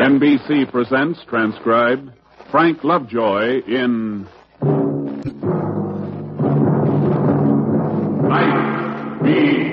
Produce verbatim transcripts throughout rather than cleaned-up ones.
N B C presents, transcribed, Frank Lovejoy in Night Beat.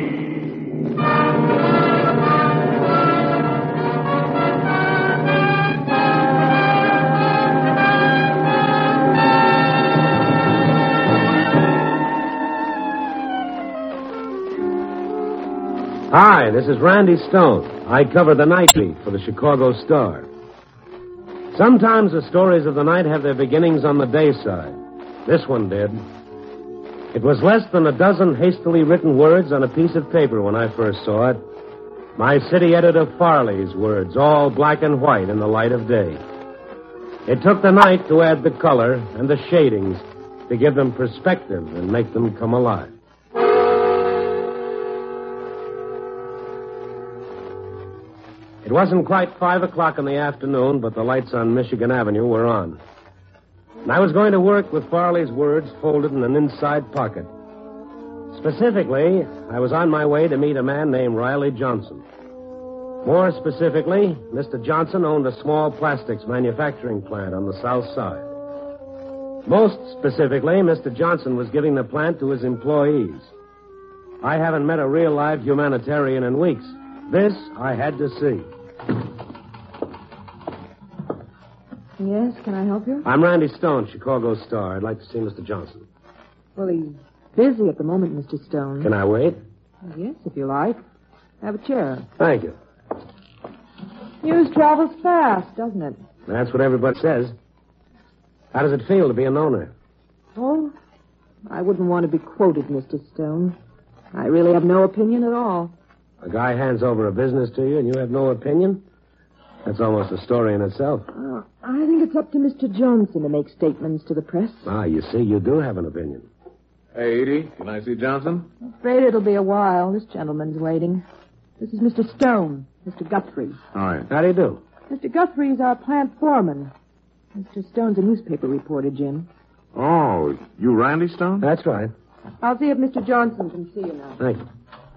Hi, this is Randy Stone. I cover the night beat for the Chicago Star. Sometimes the stories of the night have their beginnings on the day side. This one did. It was less than a dozen hastily written words on a piece of paper when I first saw it. My city editor Farley's words, all black and white in the light of day. It took the night to add the color and the shadings to give them perspective and make them come alive. It wasn't quite five o'clock in the afternoon, but the lights on Michigan Avenue were on. And I was going to work with Farley's words folded in an inside pocket. Specifically, I was on my way to meet a man named Riley Johnson. More specifically, Mister Johnson owned a small plastics manufacturing plant on the south side. Most specifically, Mister Johnson was giving the plant to his employees. I haven't met a real live humanitarian in weeks. This I had to see. Yes, can I help you? I'm Randy Stone, Chicago Star. I'd like to see Mister Johnson. Well, he's busy at the moment, Mister Stone. Can I wait? Yes, if you like. Have a chair. Thank you. News travels fast, doesn't it? That's what everybody says. How does it feel to be an owner? Oh, I wouldn't want to be quoted, Mister Stone. I really have no opinion at all. A guy hands over a business to you and you have no opinion? That's almost a story in itself. Uh, I think it's up to Mister Johnson to make statements to the press. Ah, you see, you do have an opinion. Hey, Edie, can I see Johnson? I'm afraid it'll be a while. This gentleman's waiting. This is Mister Stone, Mister Guthrie. All right. How do you do? Mister Guthrie's our plant foreman. Mister Stone's a newspaper reporter, Jim. Oh, you Randy Stone? That's right. I'll see if Mister Johnson can see you now. Thank you.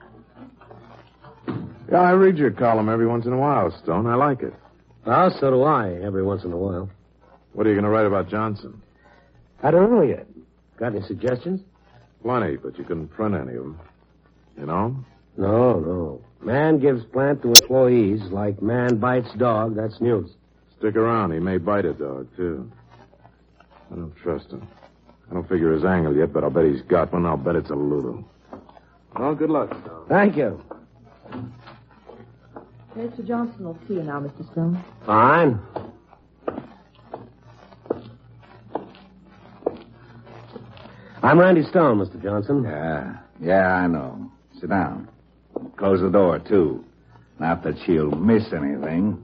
Yeah, I read your column every once in a while, Stone. I like it. Well, so do I, every once in a while. What are you going to write about Johnson? I don't know yet. Got any suggestions? Plenty, but you couldn't print any of them. You know? No, no. Man gives plant to employees like man bites dog. That's news. Stick around. He may bite a dog, too. I don't trust him. I don't figure his angle yet, but I'll bet he's got one. I'll bet it's a Lulu. Well, good luck, Stone. Thank you. Mister Johnson will see you now, Mister Stone. Fine. I'm Randy Stone, Mister Johnson. Yeah, yeah, I know. Sit down. Close the door, too. Not that she'll miss anything.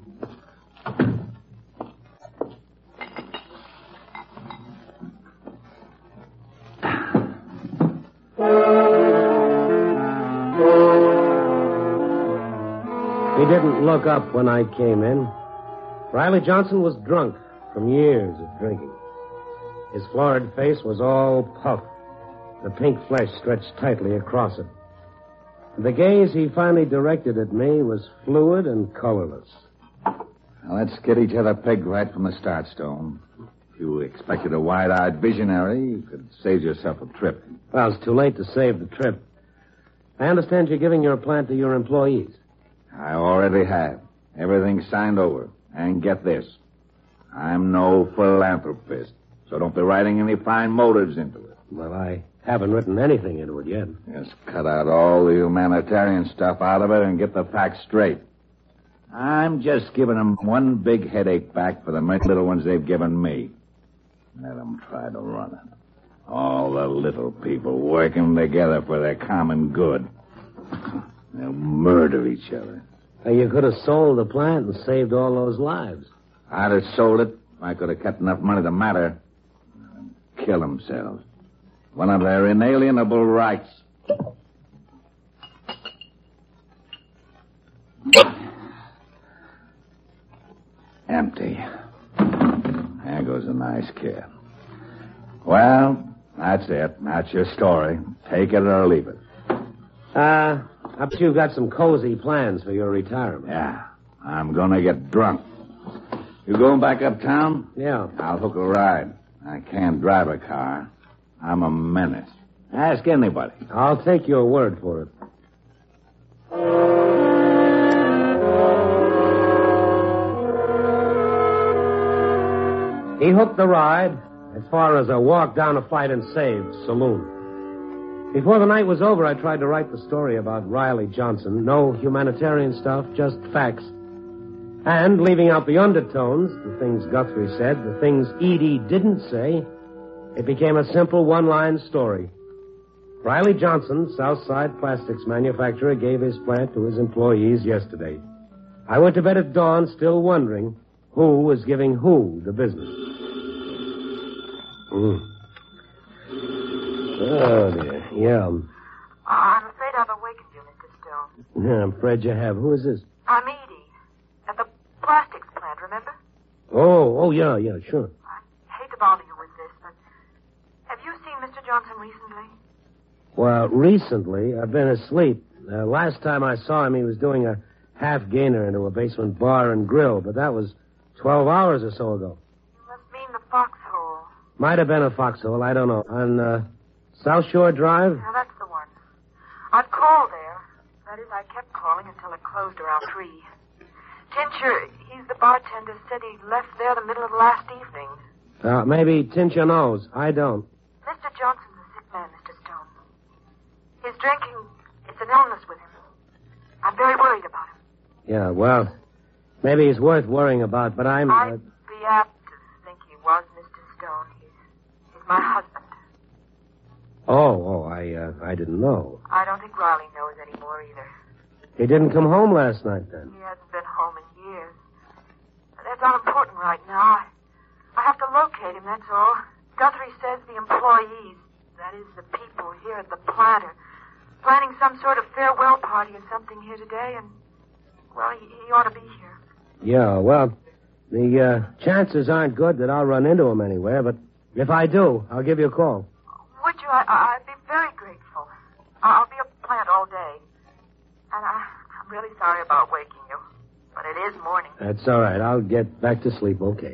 He didn't look up when I came in. Riley Johnson was drunk from years of drinking. His florid face was all puff. The pink flesh stretched tightly across it. The gaze he finally directed at me was fluid and colorless. Now, let's get each other pegged right from the start, Stone. If you expected a wide-eyed visionary, you could save yourself a trip. Well, it's too late to save the trip. I understand you're giving your plant to your employees. I already have. Everything's signed over. And get this. I'm no philanthropist, so don't be writing any fine motives into it. Well, I haven't written anything into it yet. Just cut out all the humanitarian stuff out of it and get the facts straight. I'm just giving them one big headache back for the many little ones they've given me. Let them try to run it. All the little people working together for their common good. They'll murder each other. Hey, you could have sold the plant and saved all those lives. I'd have sold it. I could have kept enough money to matter. Kill themselves. One of their inalienable rights. Empty. There goes a nice kid. Well, that's it. That's your story. Take it or leave it. Uh, I bet you've got some cozy plans for your retirement. Yeah. I'm gonna get drunk. You going back uptown? Yeah. I'll hook a ride. I can't drive a car. I'm a menace. Ask anybody. I'll take your word for it. He hooked the ride as far as a walk down a Fight and Save saloon. Before the night was over, I tried to write the story about Riley Johnson. No humanitarian stuff, just facts. And leaving out the undertones, the things Guthrie said, the things Edie didn't say, it became a simple one-line story. Riley Johnson, Southside Plastics manufacturer, gave his plant to his employees yesterday. I went to bed at dawn still wondering who was giving who the business. Mm. Oh, dear. Yeah. Uh, I'm afraid I've awakened you, Mister Stone. Yeah, I'm afraid you have. Who is this? I'm Edie. At the plastics plant, remember? Oh, oh, yeah, yeah, sure. I hate to bother you with this, but have you seen Mister Johnson recently? Well, recently, I've been asleep. Uh, last time I saw him, he was doing a half-gainer into a basement bar and grill, but that was twelve hours or so ago. You must mean the foxhole. Might have been a foxhole, I don't know. On uh, South Shore Drive? Now, that's the one. I've called there. That is, I kept calling until it closed around three. Tincher, he's the bartender, said he left there the middle of last evening. Uh, maybe Tincha knows. I don't. Mister Johnson's a sick man, Mister Stone. His drinking, it's an illness with him. I'm very worried about him. Yeah, well, maybe he's worth worrying about, but I'm... Uh... I'd be apt to think he was, Mister Stone. He's, he's my husband. Oh, oh, I uh, I didn't know. I don't think Riley knows anymore either. He didn't come home last night, then? He hasn't been home in years. That's unimportant right now. I, I have to locate him, that's all. Guthrie says the employees, that is, the people here at the plant, are planning some sort of farewell party or something here today, and, well, he, he ought to be here. Yeah, well, the uh, chances aren't good that I'll run into him anywhere, but if I do, I'll give you a call. Would you? I, I'd be very grateful. I'll be at the plant all day. And I, I'm really sorry about waking you, but it is morning. That's all right. I'll get back to sleep, okay.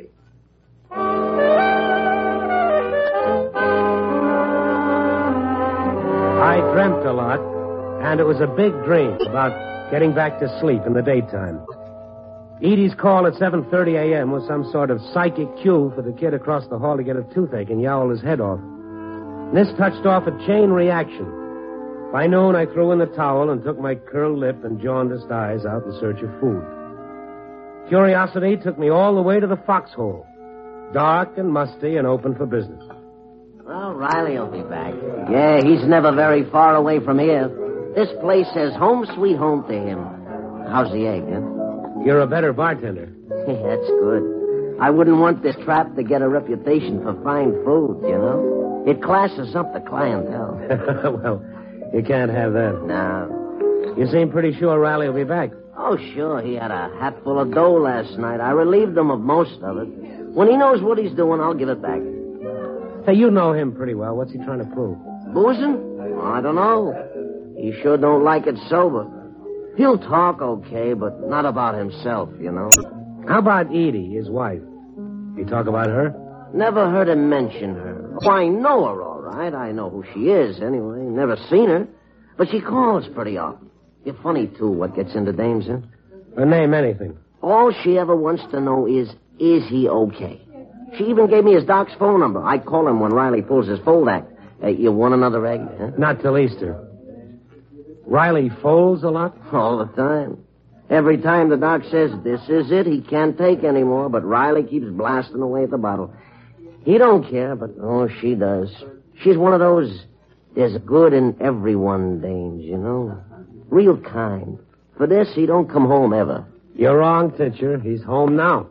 I dreamt a lot, and it was a big dream about getting back to sleep in the daytime. Edie's call at seven thirty a.m. was some sort of psychic cue for the kid across the hall to get a toothache and yowl his head off. This touched off a chain reaction. By noon, I threw in the towel and took my curled lip and jaundiced eyes out in search of food. Curiosity took me all the way to the foxhole, dark and musty and open for business. Well, Riley will be back. Yeah, he's never very far away from here. This place says home sweet home to him. How's the egg, huh? You're a better bartender. That's good. I wouldn't want this trap to get a reputation for fine food, you know? It classes up the clientele. Well, you can't have that. No. You seem pretty sure Riley will be back. Oh, sure. He had a hatful of dough last night. I relieved him of most of it. When he knows what he's doing, I'll give it back. Hey, you know him pretty well. What's he trying to prove? Boozing? I don't know. He sure don't like it sober. He'll talk okay, but not about himself, you know. How about Edie, his wife? You talk about her? Never heard him mention her. Oh, I know her all right. I know who she is, anyway. Never seen her. But she calls pretty often. You're funny, too, what gets into dames, huh? Her name anything. All she ever wants to know is, is he okay? She even gave me his doc's phone number. I call him when Riley pulls his fold act. Hey, you want another egg, huh? Not till Easter. Riley folds a lot? All the time. Every time the doc says, this is it, he can't take anymore, but Riley keeps blasting away at the bottle. He don't care, but, oh, she does. She's one of those, there's good in everyone dames, you know? Real kind. For this, he don't come home ever. You're wrong, Tincher. He's home now.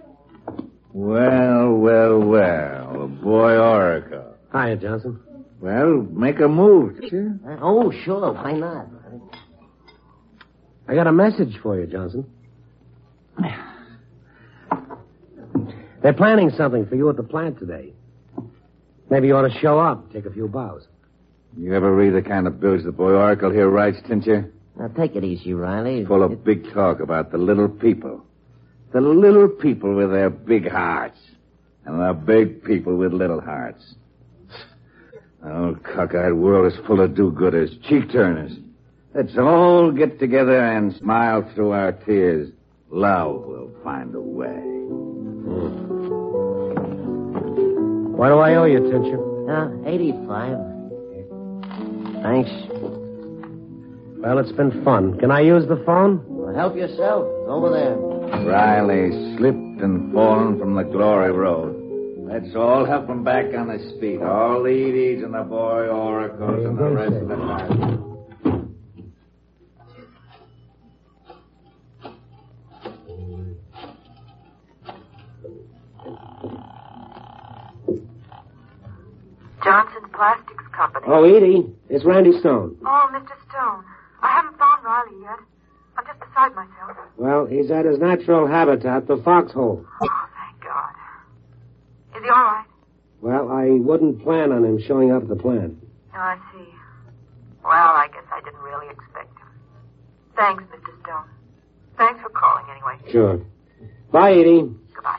Well, well, well. Boy Oracle. Hiya, Johnson. Well, make a move, Tincher. Oh, sure, why not? I got a message for you, Johnson. They're planning something for you at the plant today. Maybe you ought to show up, take a few bows. You ever read the kind of bills the boy Oracle here writes, Tincher? Now, take it easy, Riley. Full of big talk about the little people. The little people with their big hearts. And the big people with little hearts. The old cockeyed world is full of do-gooders, cheek-turners. Let's all get together and smile through our tears. Love will find a way. Hmm. What do I owe you, Tincher? Uh, eighty-five. Thanks. Well, it's been fun. Can I use the phone? Well, help yourself. Over there. Riley slipped and fallen from the glory road. Let's all help him back on his feet. All the Edie's and the boy Oracles and the rest of the class. Johnson Plastics Company. Oh, Edie, it's Randy Stone. Oh, Mister Stone. I haven't found Riley yet. I'm just beside myself. Well, he's at his natural habitat, the foxhole. Oh, thank God. Is he all right? Well, I wouldn't plan on him showing up at the plant. Oh, I see. Well, I guess I didn't really expect him. Thanks, Mister Stone. Thanks for calling anyway. Sure. Bye, Edie. Goodbye.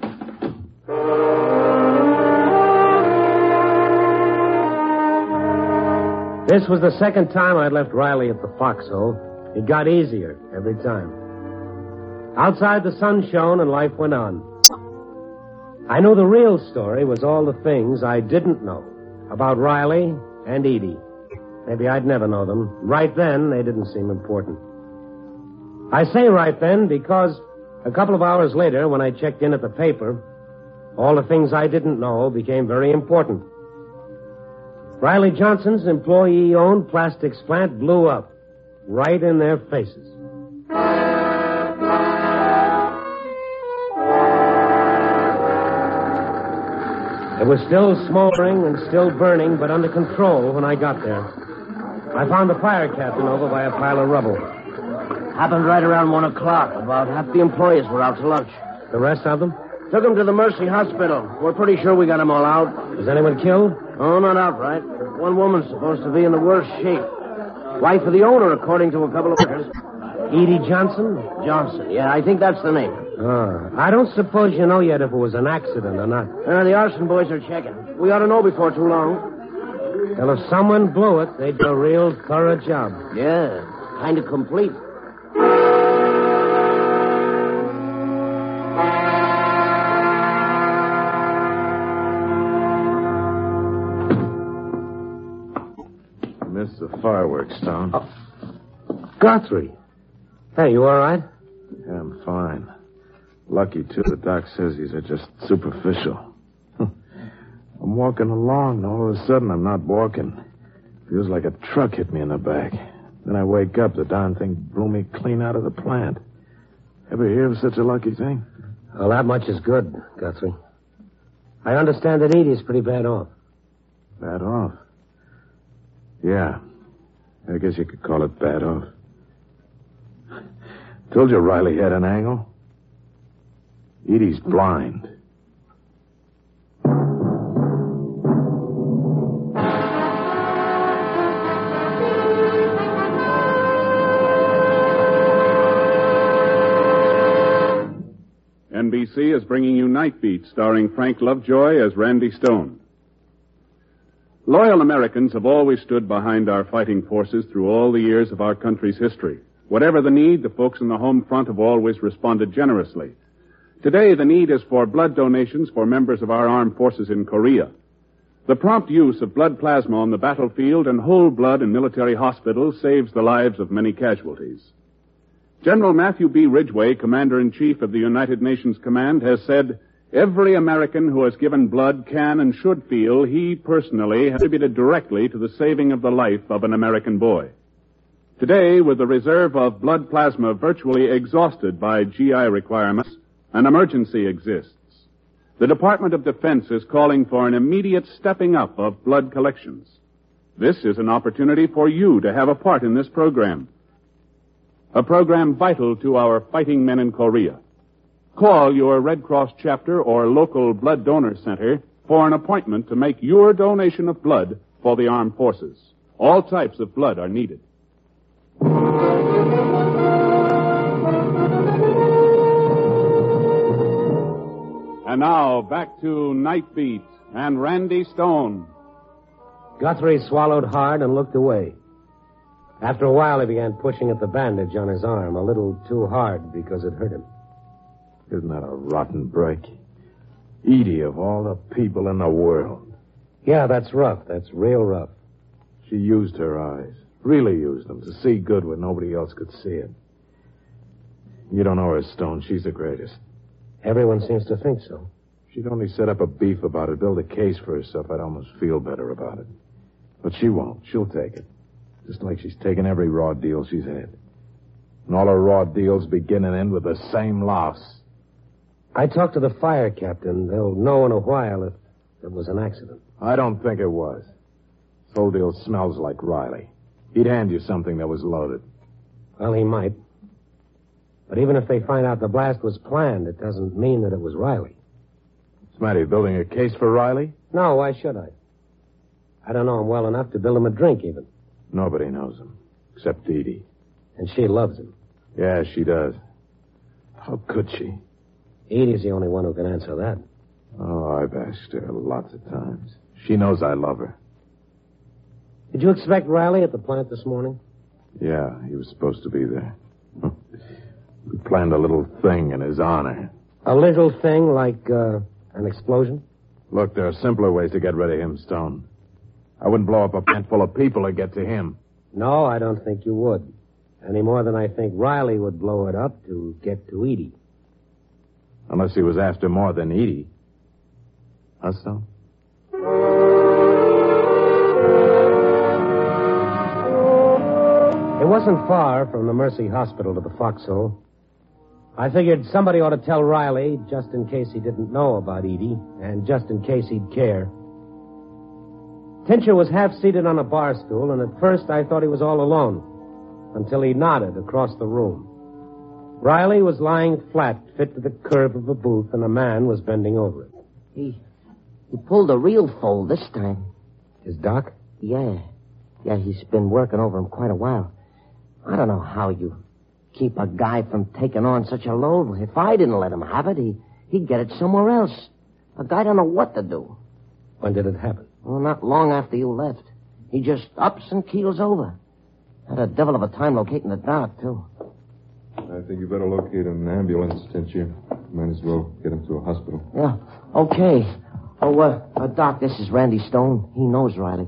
This was the second time I'd left Riley at the foxhole. It got easier every time. Outside, the sun shone and life went on. I knew the real story was all the things I didn't know about Riley and Edie. Maybe I'd never know them. Right then, they didn't seem important. I say right then because a couple of hours later, when I checked in at the paper, all the things I didn't know became very important. Riley Johnson's employee-owned plastics plant blew up right in their faces. It was still smoldering and still burning, but under control when I got there. I found the fire captain over by a pile of rubble. Happened right around one o'clock. About half the employees were out to lunch. The rest of them? Took them to the Mercy Hospital. We're pretty sure we got them all out. Was anyone killed? Oh, not outright. One woman's supposed to be in the worst shape. Wife of the owner, according to a couple of workers. Edie Johnson? Johnson, yeah, I think that's the name. Ah, I don't suppose you know yet if it was an accident or not. Uh, the arson boys are checking. We ought to know before too long. Well, if someone blew it, they'd do a real thorough job. Yeah, kind of complete. Missed the fireworks, Stone. Oh. Guthrie. Hey, you all right? Yeah, I'm fine. Lucky, too. The doc says these are just superficial. I'm walking along, and all of a sudden I'm not walking. Feels like a truck hit me in the back. Then I wake up, the darn thing blew me clean out of the plant. Ever hear of such a lucky thing? Well, that much is good, Guthrie. I understand that Edie's pretty bad off. Bad off? Yeah. I guess you could call it bad off. Told you Riley had an angle. Edie's blind. N B C is bringing you Night Beat, starring Frank Lovejoy as Randy Stone. Loyal Americans have always stood behind our fighting forces through all the years of our country's history. Whatever the need, the folks in the home front have always responded generously. Today, the need is for blood donations for members of our armed forces in Korea. The prompt use of blood plasma on the battlefield and whole blood in military hospitals saves the lives of many casualties. General Matthew B. Ridgway, Commander-in-Chief of the United Nations Command, has said, every American who has given blood can and should feel he personally has contributed directly to the saving of the life of an American boy. Today, with the reserve of blood plasma virtually exhausted by G I requirements, an emergency exists. The Department of Defense is calling for an immediate stepping up of blood collections. This is an opportunity for you to have a part in this program, a program vital to our fighting men in Korea. Call your Red Cross chapter or local blood donor center for an appointment to make your donation of blood for the armed forces. All types of blood are needed. And now, back to Night Beat and Randy Stone. Guthrie swallowed hard and looked away. After a while, he began pushing at the bandage on his arm a little too hard because it hurt him. Isn't that a rotten break? Edie, of all the people in the world. Yeah, that's rough. That's real rough. She used her eyes. Really used them to see good when nobody else could see it. You don't know her, Stone. She's the greatest. Everyone seems to think so. She'd only set up a beef about it, build a case for herself. I'd almost feel better about it. But she won't. She'll take it. Just like she's taken every raw deal she's had. And all her raw deals begin and end with the same loss. I talked to the fire captain. They'll know in a while if it was an accident. I don't think it was. This whole deal smells like Riley. He'd hand you something that was loaded. Well, he might. But even if they find out the blast was planned, it doesn't mean that it was Riley. What's the matter? You building a case for Riley? No, why should I? I don't know him well enough to build him a drink, even. Nobody knows him, except Edie. And she loves him. Yeah, she does. How could she? Edie's the only one who can answer that. Oh, I've asked her lots of times. She knows I love her. Did you expect Riley at the plant this morning? Yeah, he was supposed to be there. We planned a little thing in his honor. A little thing like uh, an explosion? Look, there are simpler ways to get rid of him, Stone. I wouldn't blow up a plant full of people to get to him. No, I don't think you would. Any more than I think Riley would blow it up to get to Edie. Unless he was after more than Edie. Huh, Stone? It wasn't far from the Mercy Hospital to the Foxhole. I figured somebody ought to tell Riley, just in case he didn't know about Edie, and just in case he'd care. Tincher was half-seated on a bar stool, and at first I thought he was all alone, until he nodded across the room. Riley was lying flat, fit to the curve of the booth, and a man was bending over it. He, he pulled a real fold this time. His doc? Yeah. Yeah, he's been working over him quite a while. I don't know how you keep a guy from taking on such a load. If I didn't let him have it, he, he'd get it somewhere else. A guy don't know what to do. When did it happen? Well, not long after you left. He just ups and keels over. Had a devil of a time locating the doc, too. I think you better locate an ambulance, didn't you? Might as well get him to a hospital. Yeah, okay. Oh, uh, uh, Doc, this is Randy Stone. He knows Riley.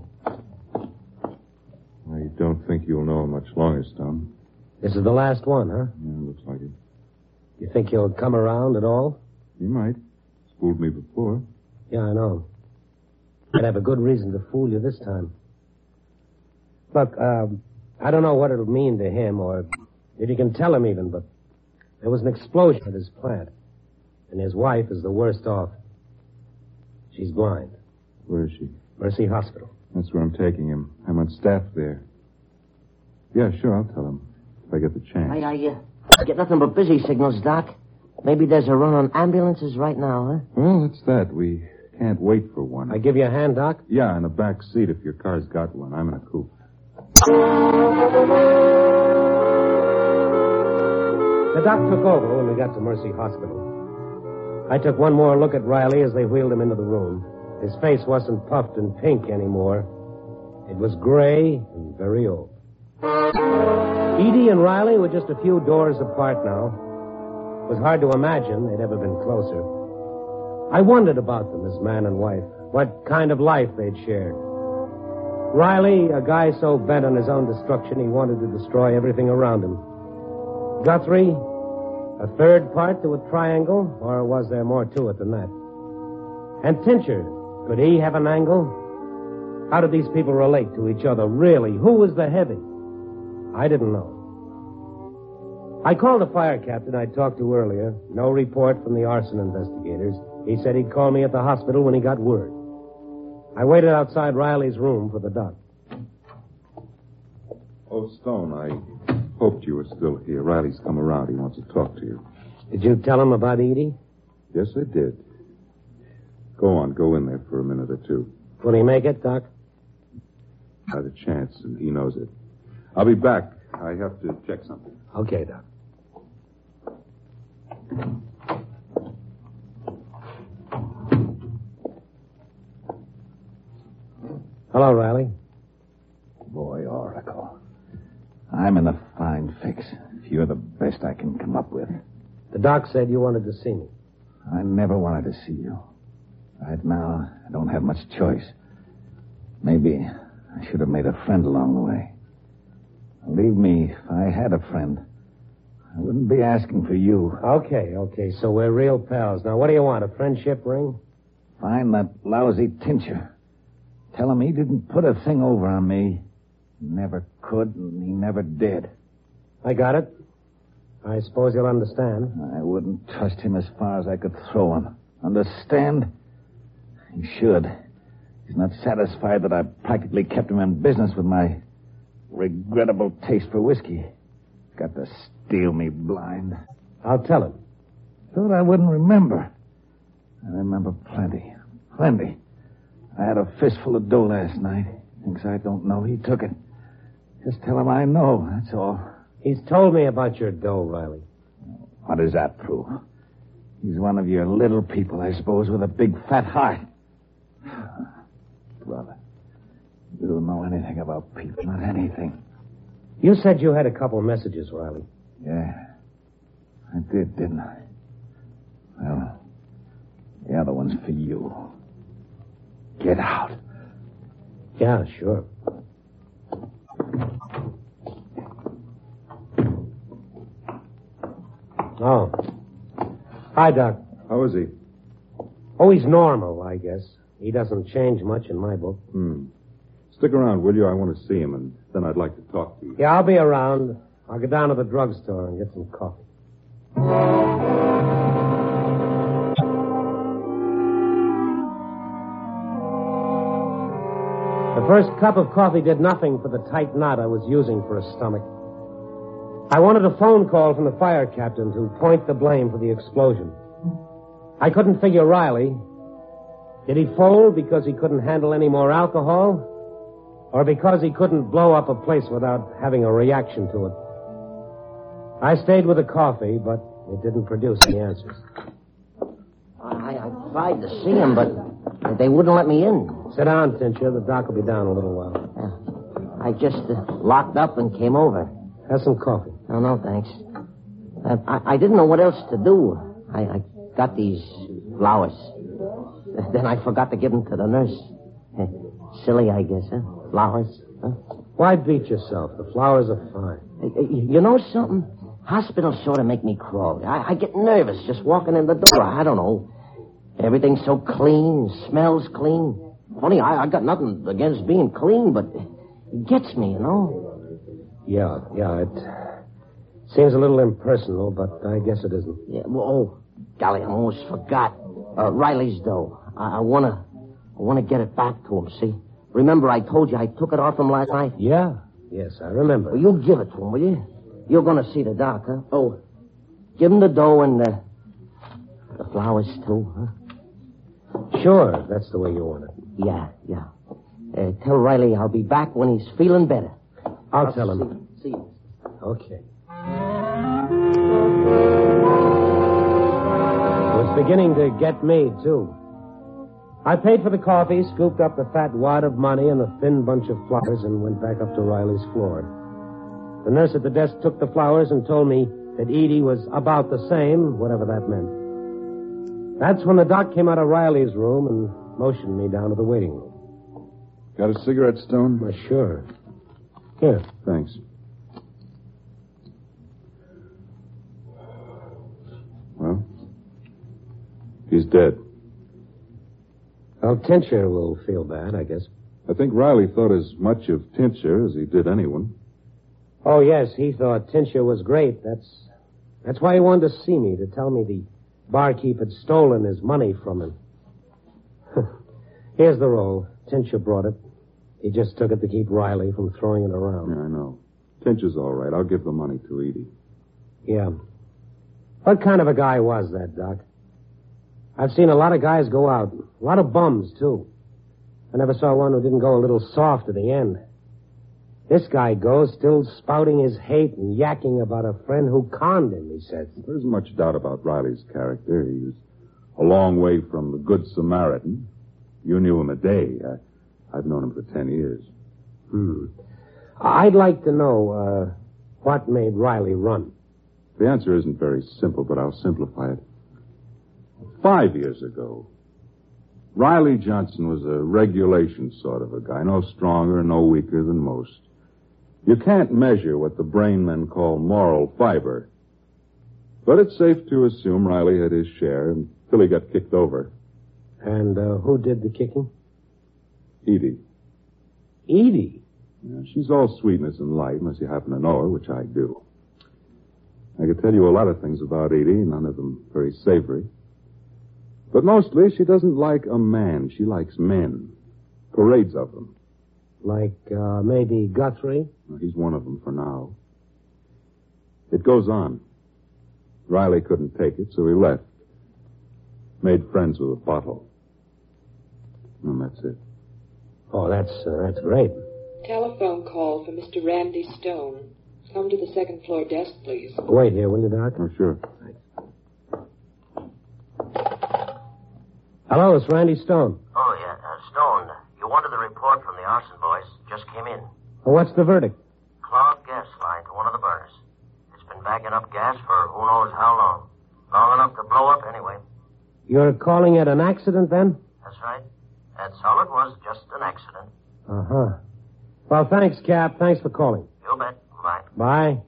I don't think you'll know him much longer, Stone. This is the last one, huh? Yeah, looks like it. You think he'll come around at all? He might. He's fooled me before. Yeah, I know. I'd have a good reason to fool you this time. Look, um, I don't know what it'll mean to him, or if you can tell him even, but there was an explosion at his plant, and his wife is the worst off. She's blind. Where is she? Mercy Hospital. That's where I'm taking him. I'm on staff there. Yeah, sure, I'll tell him. If I get the chance. I, I uh, get nothing but busy signals, Doc. Maybe there's a run on ambulances right now, huh? Well, it's that. We can't wait for one. I give you a hand, Doc? Yeah, in the back seat if your car's got one. I'm in a coupe. The doc took over when we got to Mercy Hospital. I took one more look at Riley as they wheeled him into the room. His face wasn't puffed and pink anymore. It was gray and very old. Edie and Riley were just a few doors apart now. It was hard to imagine they'd ever been closer. I wondered about them as man and wife, what kind of life they'd shared. Riley, a guy so bent on his own destruction he wanted to destroy everything around him. Guthrie, a third part to a triangle, or was there more to it than that? And Tincher, could he have an angle? How did these people relate to each other, really? Who was the heavy? I didn't know. I called the fire captain I talked to earlier. No report from the arson investigators. He said he'd call me at the hospital when he got word. I waited outside Riley's room for the doc. Oh, Stone, I hoped you were still here. Riley's come around. He wants to talk to you. Did you tell him about Edie? Yes, I did. Go on, go in there for a minute or two. Will he make it, Doc? By the chance, and he knows it. I'll be back. I have to check something. Okay, Doc. Hello, Riley. Boy, Oracle. I'm in a fine fix. You're the best I can come up with. The doc said you wanted to see me. I never wanted to see you. Right now, I don't have much choice. Maybe I should have made a friend along the way. Believe me, if I had a friend, I wouldn't be asking for you. Okay, okay, so we're real pals. Now, what do you want, a friendship ring? Find that lousy Tincher. Tell him he didn't put a thing over on me. He never could, and he never did. I got it. I suppose you'll understand. I wouldn't trust him as far as I could throw him. Understand? He should. He's not satisfied that I practically kept him in business with my regrettable taste for whiskey. Got to steal me blind. I'll tell him. Thought I wouldn't remember. I remember plenty. Plenty. I had a fistful of dough last night. Thinks I don't know. He took it. Just tell him I know, that's all. He's told me about your dough, Riley. What does that prove? He's one of your little people, I suppose, with a big fat heart. Brother, you don't know anything about people, not anything. You said you had a couple messages, Riley. Yeah, I did, didn't I? Well, the other one's for you. Get out. Yeah, sure. Oh. Hi, Doc. How is he? Oh, he's normal, I guess. He doesn't change much in my book. Hmm. Stick around, will you? I want to see him, and then I'd like to talk to you. Yeah, I'll be around. I'll go down to the drugstore and get some coffee. The first cup of coffee did nothing for the tight knot I was using for a stomach. I wanted a phone call from the fire captain to point the blame for the explosion. I couldn't figure Riley. Did he fold because he couldn't handle any more alcohol? Or because he couldn't blow up a place without having a reaction to it? I stayed with the coffee, but it didn't produce any answers. I, I tried to see him, but they wouldn't let me in. Sit down, Tincher. The doc will be down in a little while. Uh, I just uh, locked up and came over. Have some coffee. No, no, thanks. Uh, I, I didn't know what else to do. I, I got these flowers. Then I forgot to give them to the nurse. Uh, silly, I guess, huh? Flowers, huh? Why beat yourself? The flowers are fine. Uh, you know something? Hospitals sort of make me crawl. I, I get nervous just walking in the door. I don't know. Everything's so clean, smells clean. Funny, I, I got nothing against being clean, but it gets me, you know? Yeah, yeah, it seems a little impersonal, but I guess it isn't. Yeah, well, oh, golly, I almost forgot. Uh, Riley's dough. I, I wanna, I wanna get it back to him, see? Remember I told you I took it off him last night? Yeah, yes, I remember. Well, you give it to him, will you? You're gonna see the doc, huh? Oh, give him the dough and the, the flowers, too, huh? Sure, that's the way you want it. Yeah, yeah. Uh, tell Riley I'll be back when he's feeling better. I'll, I'll tell him. See, see you. Okay. It was beginning to get me, too. I paid for the coffee, scooped up the fat wad of money and the thin bunch of flowers, and went back up to Riley's floor. The nurse at the desk took the flowers and told me that Edie was about the same, whatever that meant. That's when the doc came out of Riley's room and motioned me down to the waiting room. Got a cigarette, Stone? Well, sure. Here. Thanks. Well, he's dead. Well, Tincher will feel bad, I guess. I think Riley thought as much of Tincher as he did anyone. Oh, yes, he thought Tincher was great. That's that's why he wanted to see me, to tell me the barkeep had stolen his money from him. Here's the roll. Tincher brought it. He just took it to keep Riley from throwing it around. Yeah, I know. Tincher's all right. I'll give the money to Edie. Yeah. What kind of a guy was that, Doc? I've seen a lot of guys go out. A lot of bums, too. I never saw one who didn't go a little soft at the end. This guy goes still spouting his hate and yakking about a friend who conned him, he says. There isn't much doubt about Riley's character. He was a long way from the Good Samaritan. You knew him a day. I, I've known him for ten years. Hmm. I'd like to know, uh, what made Riley run. The answer isn't very simple, but I'll simplify it. Five years ago, Riley Johnson was a regulation sort of a guy, no stronger, no weaker than most. You can't measure what the brain men call moral fiber. But it's safe to assume Riley had his share until he got kicked over. And uh, who did the kicking? Edie. Edie? Yeah, she's all sweetness and light, unless you happen to know her, which I do. I could tell you a lot of things about Edie, none of them very savory. But mostly, she doesn't like a man. She likes men. Parades of them. Like, uh, maybe Guthrie? Well, he's one of them for now. It goes on. Riley couldn't take it, so he left. Made friends with a bottle. And that's it. Oh, that's, uh, that's great. Telephone call for Mister Randy Stone. Come to the second floor desk, please. Wait here, will you, Doc? Oh, sure. Hello, it's Randy Stone. Oh, yeah. Uh, Stone, you wanted the report from the arson boys. Just came in. Well, what's the verdict? Clogged gas line to one of the burners. It's been backing up gas for who knows how long. Long enough to blow up anyway. You're calling it an accident, then? That's right. That's all it was, just an accident. Uh-huh. Well, thanks, Cap. Thanks for calling. You bet. Bye. Bye.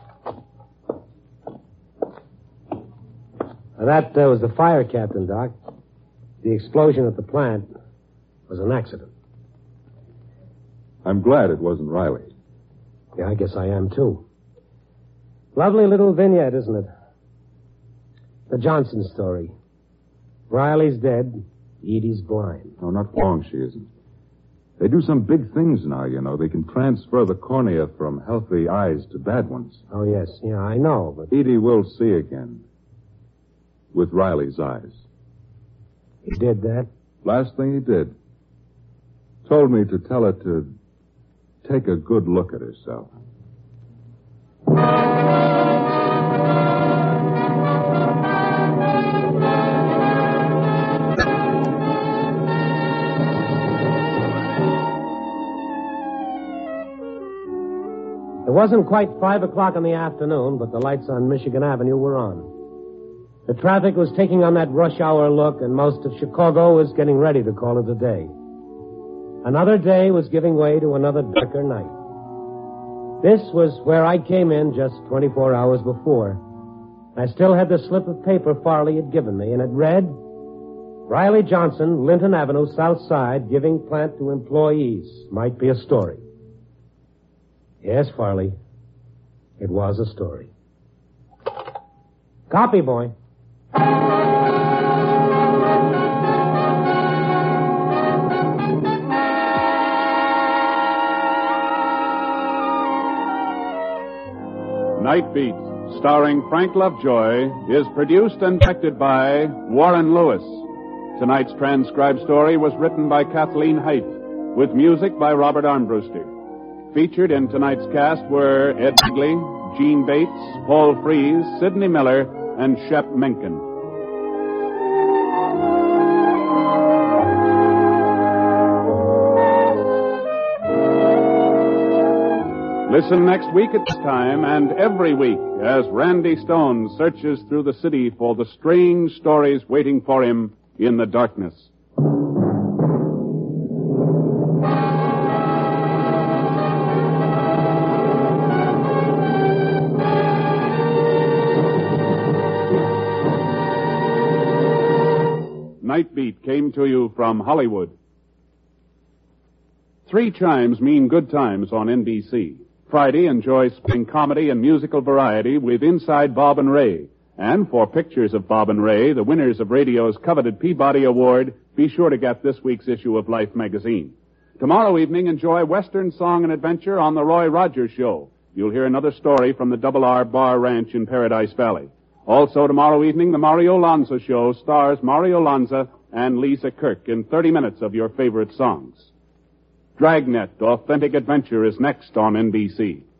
Now, that uh, was the fire captain, Doc. The explosion at the plant was an accident. I'm glad it wasn't Riley. Yeah, I guess I am, too. Lovely little vignette, isn't it? The Johnson story. Riley's dead. Edie's blind. No, not long she isn't. They do some big things now, you know. They can transfer the cornea from healthy eyes to bad ones. Oh, yes. Yeah, I know, but... Edie will see again. With Riley's eyes. He did that? Last thing he did. Told me to tell her to take a good look at herself. It wasn't quite five o'clock in the afternoon, but the lights on Michigan Avenue were on. The traffic was taking on that rush hour look, and most of Chicago was getting ready to call it a day. Another day was giving way to another darker night. This was where I came in just twenty-four hours before. I still had the slip of paper Farley had given me, and it read, Riley Johnson, Linton Avenue, South Side, giving plant to employees. Might be a story. Yes, Farley. It was a story. Copy, boy. Night Beat, starring Frank Lovejoy, is produced and directed by Warren Lewis. Tonight's transcribed story was written by Kathleen Haidt, with music by Robert Armbruster. Featured in tonight's cast were Ed Begley, Gene Bates, Paul Frees, Sidney Miller, and Shep Menken. Listen next week at this time and every week as Randy Stone searches through the city for the strange stories waiting for him in the darkness. Night Beat came to you from Hollywood. Three chimes mean good times on N B C. Friday, enjoy spring comedy and musical variety with Inside Bob and Ray. And for pictures of Bob and Ray, the winners of radio's coveted Peabody Award, be sure to get this week's issue of Life magazine. Tomorrow evening, enjoy Western Song and Adventure on The Roy Rogers Show. You'll hear another story from the Double R Bar Ranch in Paradise Valley. Also tomorrow evening, the Mario Lanza Show stars Mario Lanza and Lisa Kirk in thirty minutes of your favorite songs. Dragnet, Authentic Adventure is next on N B C.